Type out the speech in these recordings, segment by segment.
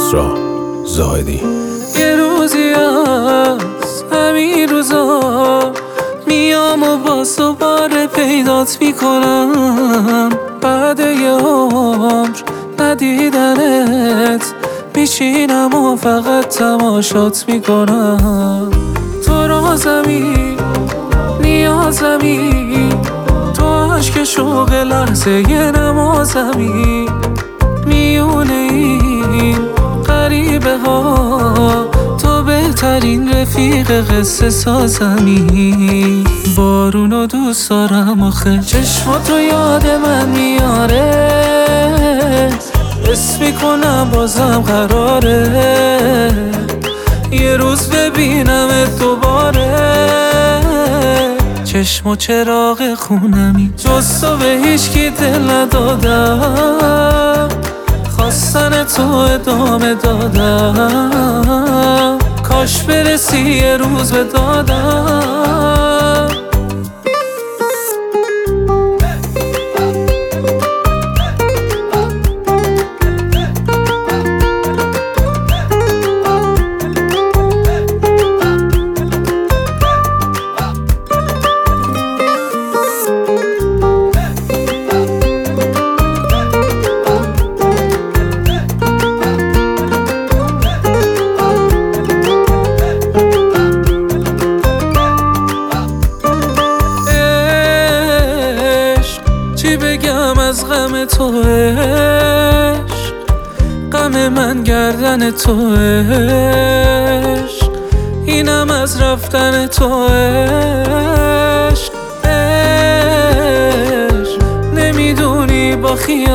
کسری زاهدی. یه روزی از همین روزا میام و باز دوباره پیدات میکنم. بعد یه عمر ندیدنت میشینم و فقط تماشات میکنم. تو رازمی نیازمی، تو عشق شوق لحظه یه نمازمی. میونه این غریبه ها تو بهترین رفیق قصه سازمی. بارونو دوست دارم آخه چشماتو یاد من میاره. حس میکنم بازم قراره یه روز ببینمت دوباره. چشم و چراغ خونمی، جز تو به هیچکی دل ندادم. خواستن تو ادامه دادم، کاش برسی یه روز به دادم. چی بگم از غم تو عشق، غم من گردن تو عشق، اینم از رفتن تو عشق. نمیدونی با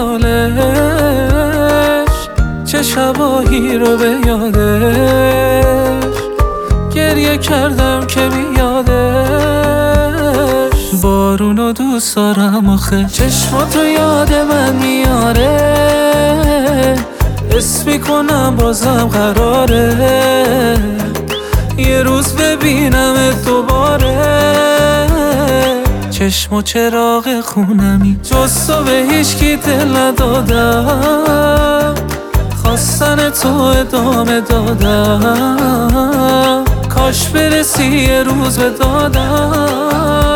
خیالش چه شباهی رو به یادش گریه کردم که بیادش. بارونو دوست دارم آخه چشماتو یاد من میاره. حس میکنم بازم قراره یه روز ببینمت دوباره. چشم و چراغ خونمی، جز تو به هیچکی دل ندادم. خواستن تو ادامه دادم، کاش برسی یه روز به دادم.